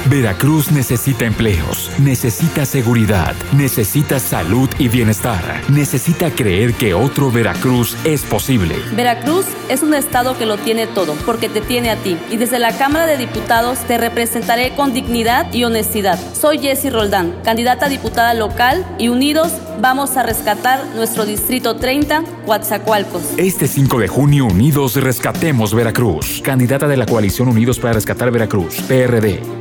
Veracruz necesita empleos, necesita seguridad, necesita salud y bienestar, necesita creer que otro Veracruz es posible. Veracruz es un estado que lo tiene todo, porque te tiene a ti. Y desde la Cámara de Diputados te representaré con dignidad y honestidad. Soy Jessie Roldán, candidata a diputada local, y unidos vamos a rescatar nuestro Distrito 30, Coatzacoalcos. Este 5 de junio, unidos rescatemos Veracruz. Candidata de la coalición Unidos para Rescatar Veracruz, PRD.